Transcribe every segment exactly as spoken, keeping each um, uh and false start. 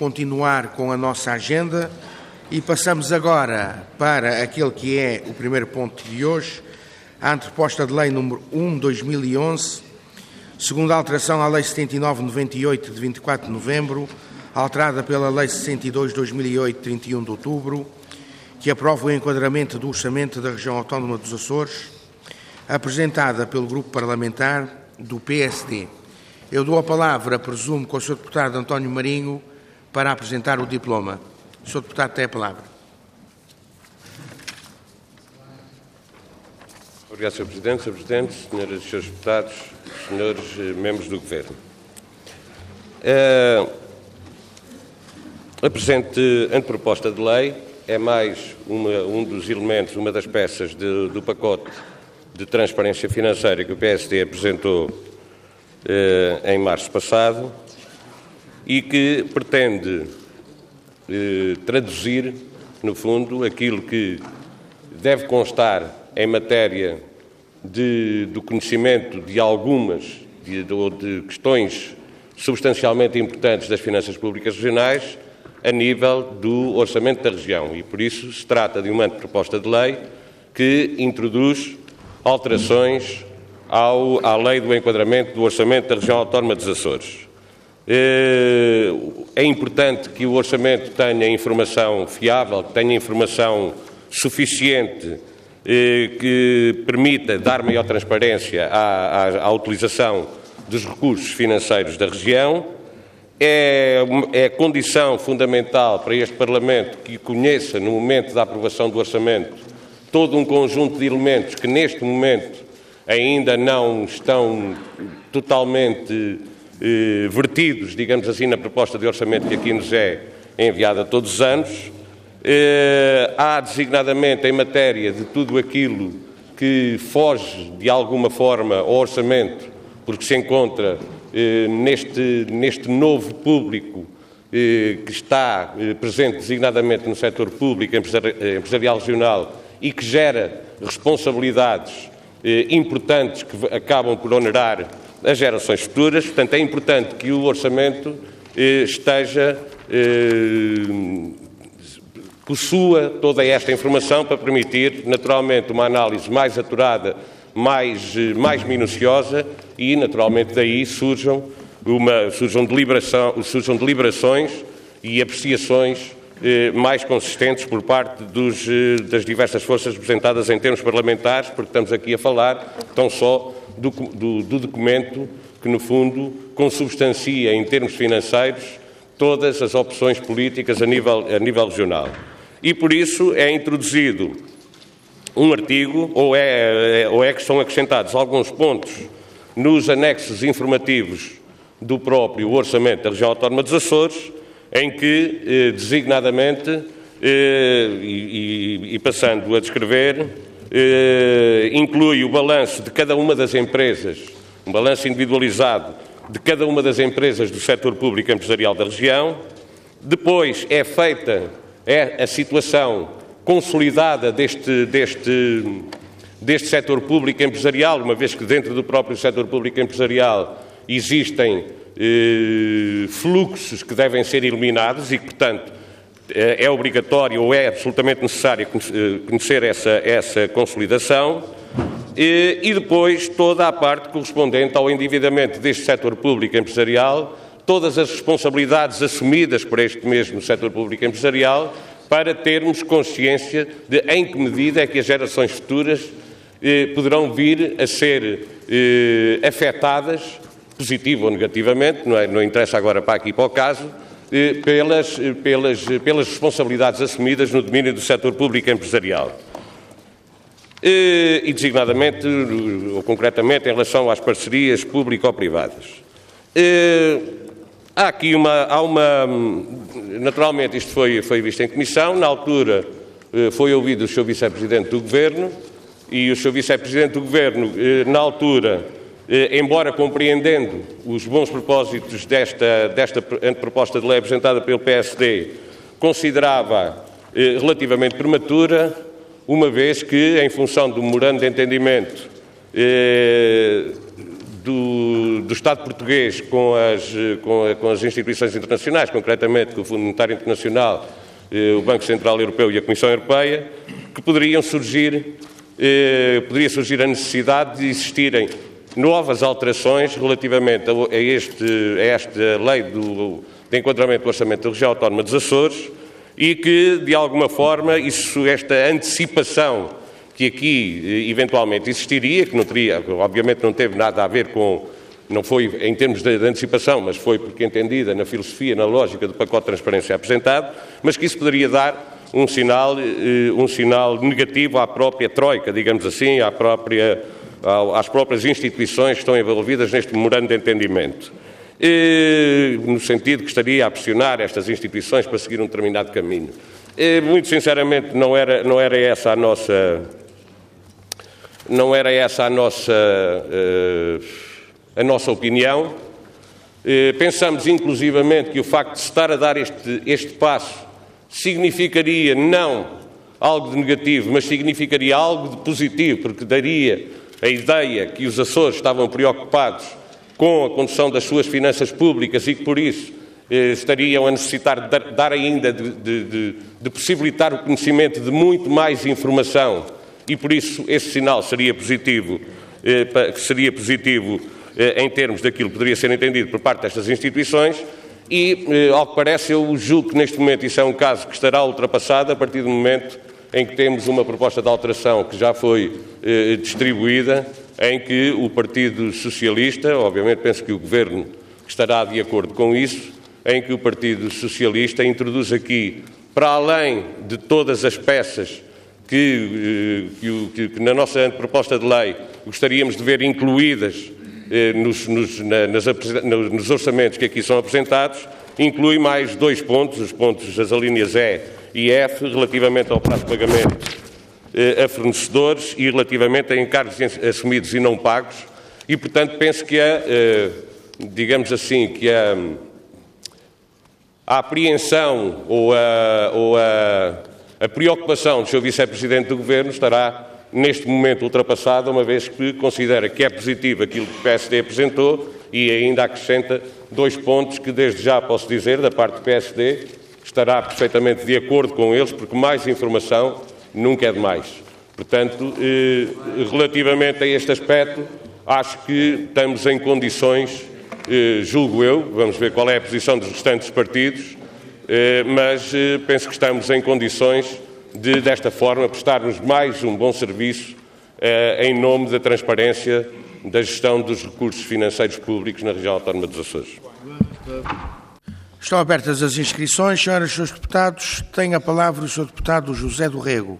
continuar com a nossa agenda e passamos agora para aquele que é o primeiro ponto de hoje, a anteproposta de lei número um de dois mil e onze, segundo a alteração à Lei setenta e nove barra noventa e oito de vinte e quatro de novembro, alterada pela Lei sessenta e dois barra dois mil e oito de trinta e um de outubro, que aprova o enquadramento do orçamento da Região Autónoma dos Açores, apresentada pelo Grupo Parlamentar do P S D. Eu dou a palavra, presumo, com o senhor Deputado António Marinho, para apresentar o diploma. O senhor Deputado tem a palavra. Obrigado, senhor Presidente, senhor Presidente, senhoras e senhores deputados, senhores membros do Governo. A presente anteproposta de lei é mais uma, um dos elementos, uma das peças de, do pacote de transparência financeira que o P S D apresentou eh, em março passado e que pretende eh, traduzir, no fundo, aquilo que deve constar em matéria de, do conhecimento de algumas de, de, de questões substancialmente importantes das finanças públicas regionais a nível do orçamento da região. E, por isso, se trata de uma proposta de lei que introduz alterações ao, à lei do enquadramento do orçamento da região autónoma dos Açores. É importante que o orçamento tenha informação fiável, que tenha informação suficiente, que permita dar maior transparência à, à, à utilização dos recursos financeiros da região. É, é condição fundamental para este Parlamento que conheça, no momento da aprovação do orçamento, todo um conjunto de elementos que, neste momento, ainda não estão totalmente eh, vertidos, digamos assim, na proposta de orçamento que aqui nos é enviada todos os anos. Eh, há, designadamente, em matéria de tudo aquilo que foge, de alguma forma, ao orçamento, porque se encontra eh, neste, neste novo público eh, que está eh, presente, designadamente, no setor público empresari- empresarial regional e que gera responsabilidades eh, importantes que acabam por onerar as gerações futuras. Portanto, é importante que o orçamento eh, esteja... Eh, possua toda esta informação para permitir, naturalmente, uma análise mais aturada, mais, mais minuciosa e, naturalmente, daí surjam, uma, surjam, deliberação, surjam deliberações e apreciações eh, mais consistentes por parte dos, eh, das diversas forças representadas em termos parlamentares, porque estamos aqui a falar tão só do, do, do documento que, no fundo, consubstancia em termos financeiros todas as opções políticas a nível, a nível regional. E, por isso, é introduzido um artigo, ou é, ou é que são acrescentados alguns pontos nos anexos informativos do próprio Orçamento da Região Autónoma dos Açores, em que, eh, designadamente, eh, e, e, e passando a descrever, eh, inclui o balanço de cada uma das empresas, um balanço individualizado de cada uma das empresas do setor público empresarial da região. Depois é feita é a situação consolidada deste, deste, deste setor público empresarial, uma vez que dentro do próprio setor público empresarial existem eh, fluxos que devem ser eliminados e que, portanto, é obrigatório ou é absolutamente necessário conhecer essa, essa consolidação. E, e depois toda a parte correspondente ao endividamento deste setor público empresarial, todas as responsabilidades assumidas por este mesmo setor público empresarial, para termos consciência de em que medida é que as gerações futuras eh, poderão vir a ser eh, afetadas, positivo ou negativamente, não, é, não interessa agora para aqui para o caso, eh, pelas, pelas, pelas responsabilidades assumidas no domínio do setor público empresarial. E, designadamente, ou concretamente, em relação às parcerias público-privadas. Há aqui uma, há uma... Naturalmente, isto foi, foi visto em comissão. Na altura, foi ouvido o senhor Vice-Presidente do Governo e o senhor Vice-Presidente do Governo, na altura, embora compreendendo os bons propósitos desta, desta proposta de lei apresentada pelo P S D, considerava relativamente prematura, uma vez que, em função do memorando de entendimento eh, do, do Estado português com as, com, a, com as instituições internacionais, concretamente com o Fundo Monetário Internacional, eh, o Banco Central Europeu e a Comissão Europeia, que poderiam surgir, eh, poderia surgir a necessidade de existirem novas alterações relativamente a, a, este, a esta lei do, de enquadramento do Orçamento da Região Autónoma dos Açores e que, de alguma forma, isso, esta antecipação que aqui eventualmente existiria, que não teria, obviamente não teve nada a ver com, não foi em termos de, de antecipação, mas foi porque entendida na filosofia, na lógica do pacote de transparência apresentado, mas que isso poderia dar um sinal, um sinal negativo à própria Troika, digamos assim, à própria, às próprias instituições que estão envolvidas neste memorando de entendimento. E, no sentido que estaria a pressionar estas instituições para seguir um determinado caminho. E, muito sinceramente, não era, não era essa a nossa... Não era essa a nossa, uh, a nossa opinião. Uh, pensamos, inclusivamente, que o facto de se estar a dar este, este passo significaria não algo de negativo, mas significaria algo de positivo, porque daria a ideia que os Açores estavam preocupados com a condução das suas finanças públicas e que, por isso, eh, estariam a necessitar de dar, dar ainda, de, de, de, de possibilitar o conhecimento de muito mais informação e, por isso, esse sinal seria positivo, eh, seria positivo eh, em termos daquilo que poderia ser entendido por parte destas instituições e, eh, ao que parece, eu julgo que neste momento isso é um caso que estará ultrapassado a partir do momento em que temos uma proposta de alteração que já foi eh, distribuída, em que o Partido Socialista, obviamente penso que o Governo estará de acordo com isso, em que o Partido Socialista introduz aqui, para além de todas as peças que, que, que na nossa proposta de lei gostaríamos de ver incluídas eh, nos, nos, na, nas, nos orçamentos que aqui são apresentados, inclui mais dois pontos, os pontos das alíneas E e F, relativamente ao prazo de pagamento eh, a fornecedores e relativamente a encargos assumidos e não pagos, e, portanto, penso que a, eh, digamos assim, que a, a apreensão ou, a, ou a, a preocupação do senhor Vice-Presidente do Governo estará, neste momento, ultrapassada, uma vez que considera que é positivo aquilo que o P S D apresentou e ainda acrescenta dois pontos que, desde já posso dizer, da parte do P S D, estará perfeitamente de acordo com eles, porque mais informação nunca é demais. Portanto, eh, relativamente a este aspecto, acho que estamos em condições, eh, julgo eu, vamos ver qual é a posição dos restantes partidos, eh, mas eh, penso que estamos em condições de, desta forma, prestarmos mais um bom serviço eh, em nome da transparência da gestão dos recursos financeiros públicos na região autónoma dos Açores. Estão abertas as inscrições. Senhoras e senhores deputados, tem a palavra o senhor deputado José do Rego.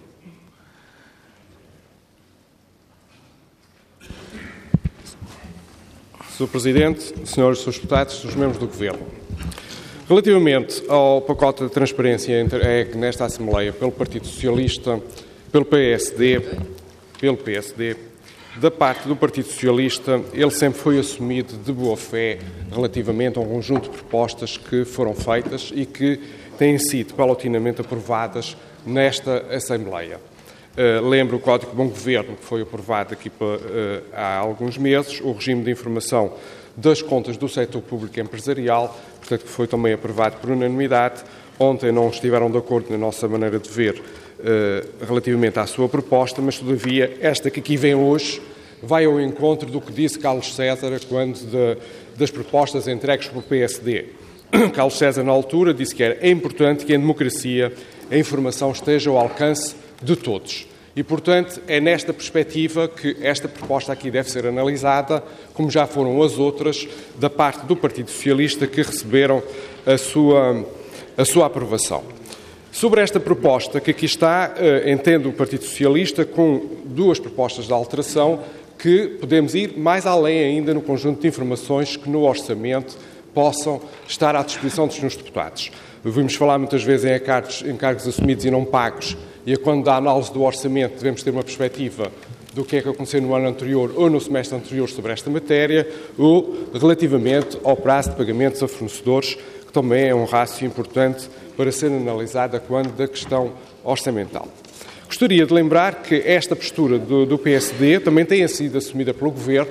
senhor Presidente, senhores e senhores deputados, senhores membros do Governo. Relativamente ao pacote de transparência entregue nesta Assembleia pelo Partido Socialista, pelo P S D, pelo P S D, da parte do Partido Socialista, ele sempre foi assumido de boa fé relativamente a um conjunto de propostas que foram feitas e que têm sido paulatinamente aprovadas nesta Assembleia. Uh, lembro o Código de Bom Governo, que foi aprovado aqui uh, há alguns meses, o regime de informação das contas do setor público empresarial, portanto, que foi também aprovado por unanimidade. Ontem não estiveram de acordo na nossa maneira de ver uh, relativamente à sua proposta, mas, todavia, esta que aqui vem hoje vai ao encontro do que disse Carlos César quando de, das propostas entregues pelo P S D. Carlos César, na altura, disse que era importante que, em democracia, a informação esteja ao alcance de todos. E, portanto, é nesta perspectiva que esta proposta aqui deve ser analisada, como já foram as outras, da parte do Partido Socialista, que receberam a sua, a sua aprovação. Sobre esta proposta que aqui está, entendo o Partido Socialista com duas propostas de alteração que podemos ir mais além ainda no conjunto de informações que no orçamento possam estar à disposição dos senhores deputados. Ouvimos falar muitas vezes em encargos, encargos assumidos e não pagos, e a quando da análise do orçamento devemos ter uma perspectiva do que é que aconteceu no ano anterior ou no semestre anterior sobre esta matéria, ou relativamente ao prazo de pagamentos a fornecedores, que também é um rácio importante para ser analisado a quando da questão orçamental. Gostaria de lembrar que esta postura do, do P S D também tem sido assumida pelo Governo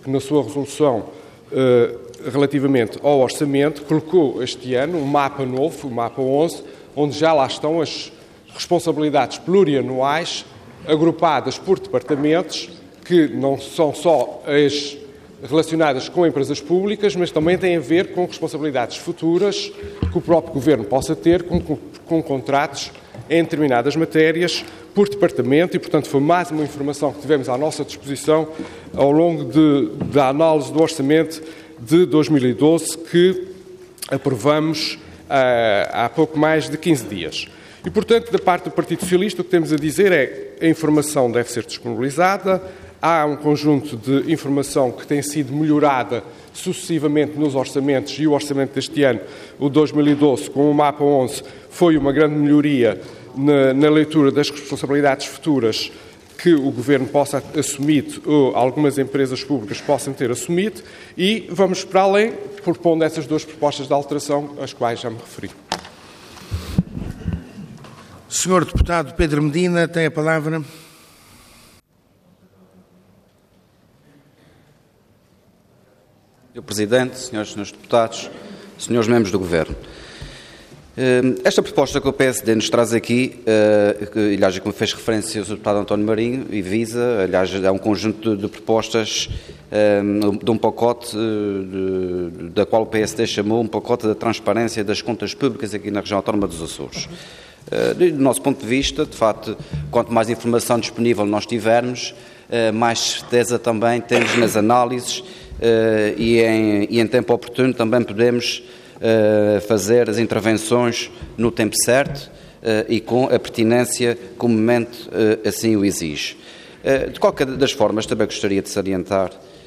que na sua resolução eh, relativamente ao orçamento colocou este ano um mapa novo, o mapa onze, onde já lá estão as responsabilidades plurianuais agrupadas por departamentos, que não são só as relacionadas com empresas públicas, mas também têm a ver com responsabilidades futuras que o próprio Governo possa ter com, com, com contratos em determinadas matérias por departamento e, portanto, foi mais uma informação que tivemos à nossa disposição ao longo de, da análise do orçamento de dois mil e doze, que aprovamos ah, há pouco mais de quinze dias. E, portanto, da parte do Partido Socialista, o que temos a dizer é que a informação deve ser disponibilizada. Há um conjunto de informação que tem sido melhorada sucessivamente nos orçamentos, e o orçamento deste ano, o dois mil e doze, com o mapa onze, foi uma grande melhoria na, na leitura das responsabilidades futuras que o Governo possa assumir, ou algumas empresas públicas possam ter assumido, e vamos para além, propondo essas duas propostas de alteração, às quais já me referi. senhor Deputado Pedro Medina tem a palavra. senhor Presidente, senhoras e senhores deputados, senhores membros do Governo. Esta proposta que o P S D nos traz aqui, que, aliás, como fez referência o senhor Deputado António Marinho, e visa, aliás, é um conjunto de, de propostas de um pacote de, da qual o P S D chamou um pacote da transparência das contas públicas aqui na região autónoma dos Açores. Do nosso ponto de vista, de facto, quanto mais informação disponível nós tivermos, mais certeza também temos nas análises uh, e, em, e em tempo oportuno também podemos uh, fazer as intervenções no tempo certo uh, e com a pertinência que o momento uh, assim o exige. Uh, de qualquer das formas, também gostaria de salientar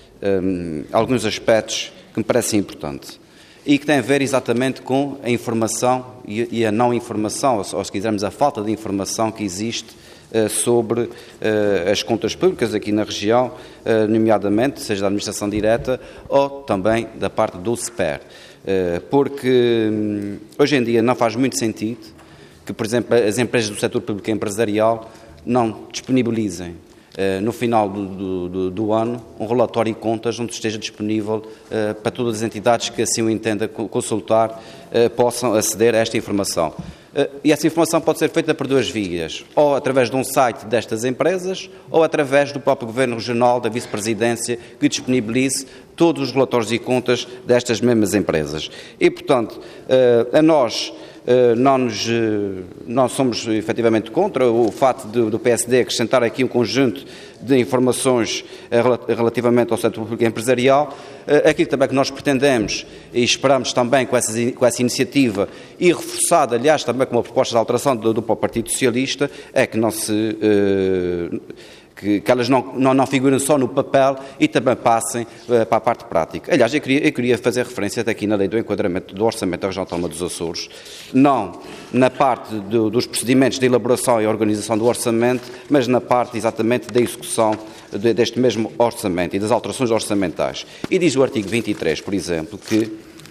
um, alguns aspectos que me parecem importantes e que têm a ver exatamente com a informação e, e a não informação, ou, ou se quisermos a falta de informação que existe sobre uh, as contas públicas aqui na região, uh, nomeadamente, seja da administração direta ou também da parte do S P E R. Uh, porque um, hoje em dia não faz muito sentido que, por exemplo, as empresas do setor público empresarial não disponibilizem uh, no final do, do, do, do ano um relatório de contas onde esteja disponível uh, para todas as entidades que assim o entendam consultar, uh, possam aceder a esta informação. E essa informação pode ser feita por duas vias, ou através de um site destas empresas, ou através do próprio Governo Regional, da Vice-Presidência, que disponibilize todos os relatórios e contas destas mesmas empresas. E, portanto, a nós não, nos, não somos efetivamente contra o facto de, do P S D acrescentar aqui um conjunto de informações relativamente ao setor público empresarial. Aquilo também que nós pretendemos e esperamos também com essa, com essa iniciativa, e reforçada, aliás, também com uma proposta de alteração do, do Partido Socialista, é que não se... Uh, Que, que elas não, não, não figurem só no papel e também passem uh, para a parte prática. Aliás, eu queria, eu queria fazer referência até aqui na lei do enquadramento do orçamento da região autónoma dos Açores, não na parte do, dos procedimentos de elaboração e organização do orçamento, mas na parte exatamente da execução de, deste mesmo orçamento e das alterações orçamentais. E diz o artigo vinte e três, por exemplo, que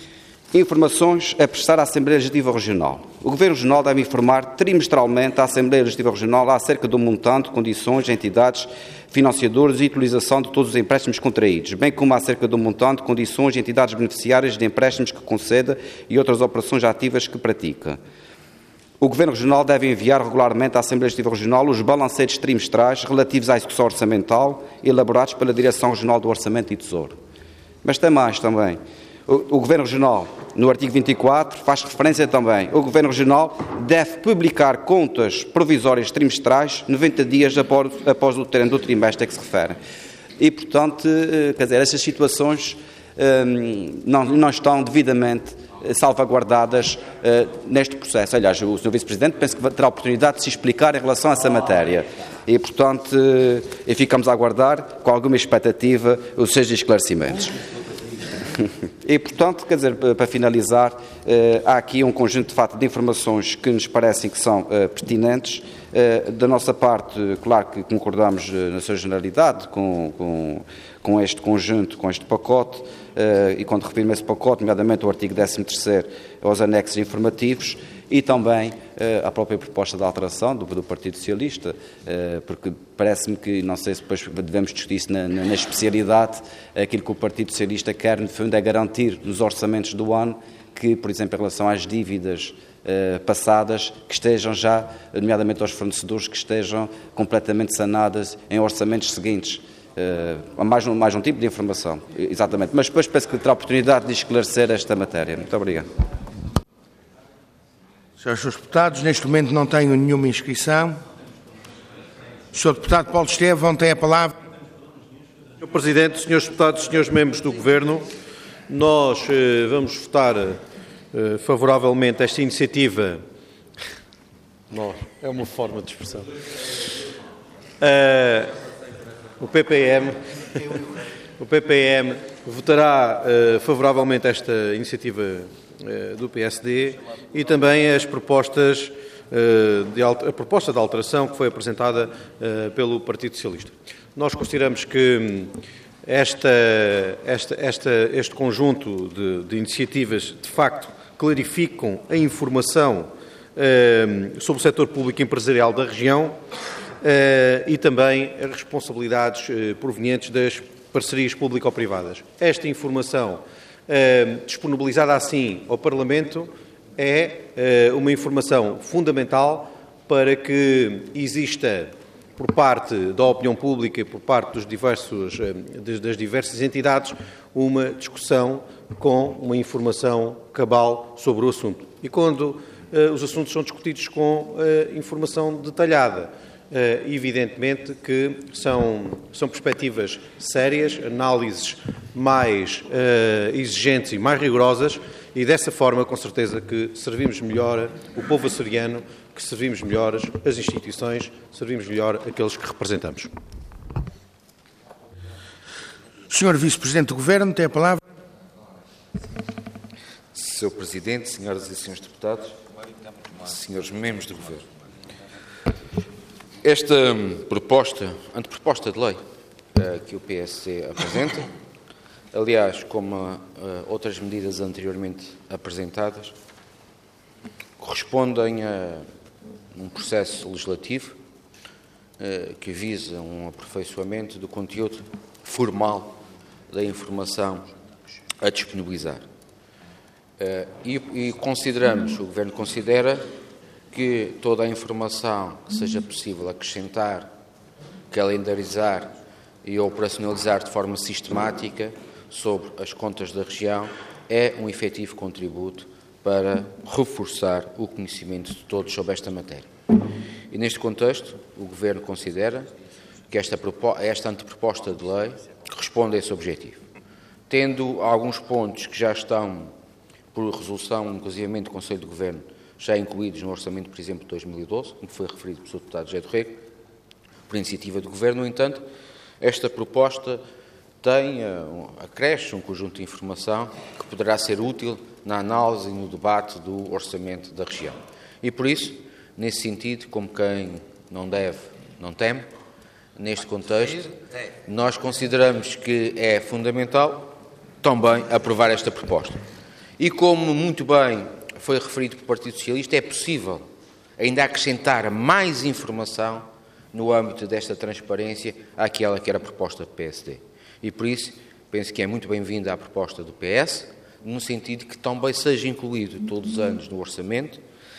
informações a prestar à Assembleia Legislativa Regional. O Governo Regional deve informar trimestralmente à Assembleia Legislativa Regional acerca do montante, condições, entidades financiadoras e utilização de todos os empréstimos contraídos, bem como acerca do montante, condições e entidades beneficiárias de empréstimos que conceda e outras operações ativas que pratica. O Governo Regional deve enviar regularmente à Assembleia Legislativa Regional os balancetes trimestrais relativos à execução orçamental elaborados pela Direção Regional do Orçamento e Tesouro. Mas tem mais também. O Governo Regional, no artigo vinte e quatro, faz referência também. O Governo Regional deve publicar contas provisórias trimestrais noventa dias após, após o término do trimestre a que se refere. E, portanto, quer dizer, essas situações hum, não, não estão devidamente salvaguardadas uh, neste processo. Aliás, o senhor Vice-Presidente penso que terá a oportunidade de se explicar em relação a essa matéria. E, portanto, uh, e ficamos a aguardar, com alguma expectativa, os seus esclarecimentos. E, portanto, quer dizer, para finalizar, há aqui um conjunto de facto de informações que nos parecem que são pertinentes. Da nossa parte, claro que concordamos na sua generalidade com, com, com este conjunto, com este pacote, e quando refiro-me a esse pacote, nomeadamente o artigo décimo terceiro, aos anexos informativos, e também uh, a própria proposta de alteração do, do Partido Socialista, uh, porque parece-me que, não sei se depois devemos discutir isso na, na, na especialidade, aquilo que o Partido Socialista quer, no fundo, é garantir nos orçamentos do ano que, por exemplo, em relação às dívidas uh, passadas, que estejam já, nomeadamente aos fornecedores, que estejam completamente sanadas em orçamentos seguintes. Uh, mais, um, mais um tipo de informação, exatamente. Mas depois penso que terá oportunidade de esclarecer esta matéria. Muito obrigado. Senhores deputados, neste momento não tenho nenhuma inscrição. O senhor deputado Paulo Estevão tem a palavra. senhor Presidente, senhores deputados, senhores membros do Governo, nós eh, vamos votar eh, favoravelmente esta iniciativa. Nós, é uma forma de expressão. Uh, o P P M, o P P M votará uh, favoravelmente esta iniciativa do P S D e também as propostas, de, a proposta de alteração que foi apresentada pelo Partido Socialista. Nós consideramos que esta, esta, esta, este conjunto de, de iniciativas, de facto, clarificam a informação sobre o setor público empresarial da região e também as responsabilidades provenientes das parcerias público-privadas. Esta informação Uh, disponibilizada assim ao Parlamento é uh, uma informação fundamental para que exista, por parte da opinião pública e por parte dos diversos, uh, das diversas entidades, uma discussão com uma informação cabal sobre o assunto. E quando uh, os assuntos são discutidos com uh, informação detalhada, Uh, evidentemente que são, são perspectivas sérias, análises mais uh, exigentes e mais rigorosas e dessa forma, com certeza, que servimos melhor o povo açoriano, que servimos melhor as instituições, servimos melhor aqueles que representamos. senhor Vice-Presidente do Governo tem a palavra. senhor Presidente, senhoras e senhores deputados, senhores membros do Governo. Esta proposta, anteproposta de lei uh, que o P S C apresenta, aliás, como uh, outras medidas anteriormente apresentadas, correspondem a um processo legislativo uh, que visa um aperfeiçoamento do conteúdo formal da informação a disponibilizar. Uh, e, e consideramos, o Governo considera, que toda a informação que seja possível acrescentar, calendarizar e operacionalizar de forma sistemática sobre as contas da região é um efetivo contributo para reforçar o conhecimento de todos sobre esta matéria. E neste contexto, o Governo considera que esta, esta anteproposta de lei responde a esse objetivo, tendo alguns pontos que já estão por resolução, inclusive do Conselho de Governo, já incluídos no orçamento, por exemplo, de dois mil e doze, como foi referido pelo senhor deputado José do Rego, por iniciativa do Governo. No entanto, esta proposta tem, acresce um conjunto de informação que poderá ser útil na análise e no debate do orçamento da região. E por isso, nesse sentido, como quem não deve, não teme, neste contexto, nós consideramos que é fundamental também aprovar esta proposta. E como muito bem foi referido pelo Partido Socialista, é possível ainda acrescentar mais informação no âmbito desta transparência àquela que era a proposta do P S D. E por isso, penso que é muito bem-vinda a proposta do P S, no sentido que também seja incluído todos os anos no orçamento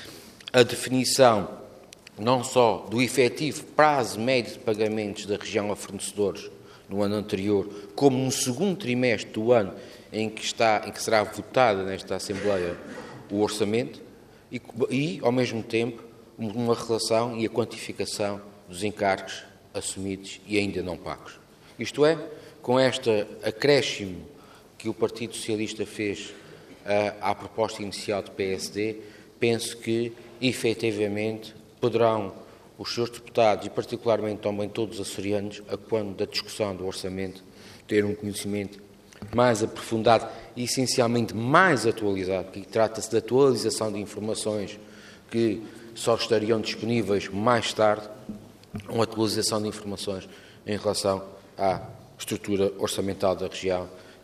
a definição não só do efetivo prazo médio de pagamentos da região a fornecedores no ano anterior, como no segundo trimestre do ano em que, está, em que será votada nesta Assembleia o orçamento e, e, ao mesmo tempo, uma relação e a quantificação dos encargos assumidos e ainda não pagos. Isto é, com este acréscimo que o Partido Socialista fez uh, à proposta inicial do P S D, penso que, efetivamente, poderão os senhores deputados e, particularmente, também todos os açorianos, a quando da discussão do orçamento, ter um conhecimento mais aprofundado e, essencialmente, mais atualizado, que trata-se de atualização de informações que só estariam disponíveis mais tarde, uma atualização de informações em relação à estrutura orçamental da região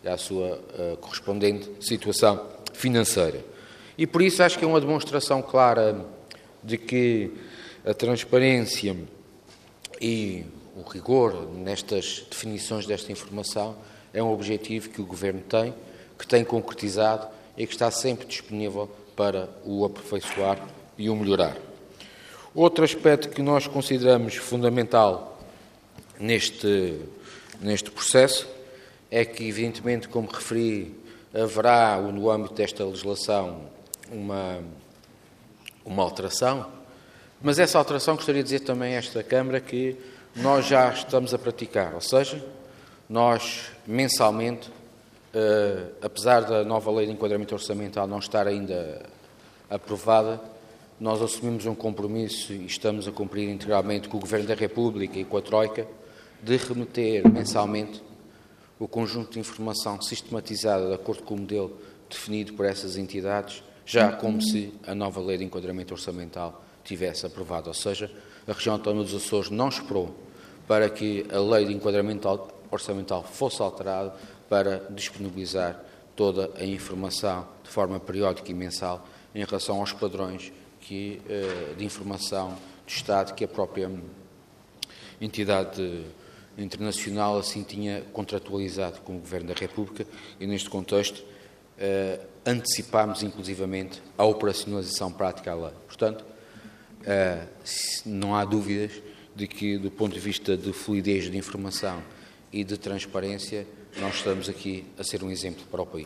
e à sua uh, correspondente situação financeira. E por isso acho que é uma demonstração clara de que a transparência e o rigor nestas definições desta informação é um objetivo que o Governo tem, que tem concretizado e que está sempre disponível para o aperfeiçoar e o melhorar. Outro aspecto que nós consideramos fundamental neste, neste processo é que, evidentemente, como referi, haverá, no âmbito desta legislação, uma, uma alteração, mas essa alteração, gostaria de dizer também a esta Câmara que nós já estamos a praticar, ou seja, nós mensalmente, eh, apesar da nova lei de enquadramento orçamental não estar ainda aprovada, nós assumimos um compromisso e estamos a cumprir integralmente com o Governo da República e com a Troika de remeter mensalmente o conjunto de informação sistematizada de acordo com o modelo definido por essas entidades, já como se a nova lei de enquadramento orçamental tivesse aprovado. Ou seja, a região autónoma dos Açores não esperou para que a lei de enquadramento orçamental fosse alterada para disponibilizar toda a informação de forma periódica e mensal em relação aos padrões que, de informação do Estado que a própria entidade internacional assim tinha contratualizado com o Governo da República e, neste contexto, antecipámos inclusivamente a operacionalização prática da lei. Portanto, não há dúvidas de que, do ponto de vista de fluidez de informação e de transparência, nós estamos aqui a ser um exemplo para o país.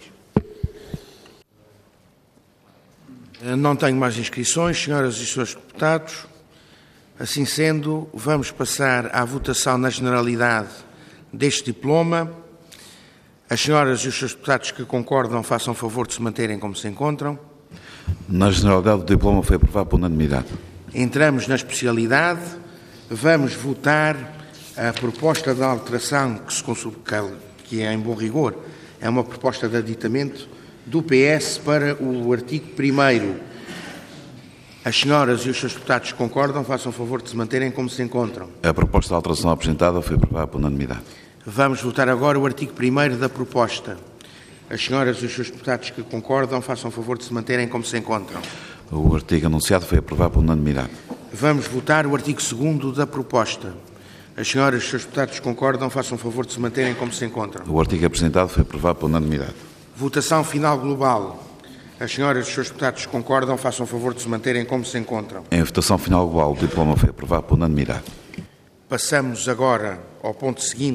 Não tenho mais inscrições, senhoras e senhores deputados. Assim sendo, vamos passar à votação na generalidade deste diploma. As senhoras e os senhores deputados que concordam façam favor de se manterem como se encontram. Na generalidade, o diploma foi aprovado por unanimidade. Entramos na especialidade. Vamos votar a proposta de alteração que, se consulta, que é, em bom rigor, é uma proposta de aditamento do P S para o artigo primeiro. As senhoras e os senhores deputados que concordam, façam favor de se manterem como se encontram. A proposta de alteração apresentada foi aprovada por unanimidade. Vamos votar agora o artigo primeiro da proposta. As senhoras e os senhores deputados que concordam, façam favor de se manterem como se encontram. O artigo anunciado foi aprovado por unanimidade. Vamos votar o artigo segundo da proposta. As senhoras e os senhores deputados que concordam, façam favor de se manterem como se encontram. O artigo apresentado foi aprovado por unanimidade. Votação final global. As senhoras e os senhores deputados que concordam, façam favor de se manterem como se encontram. Em votação final global, o diploma foi aprovado por unanimidade. Passamos agora ao ponto seguinte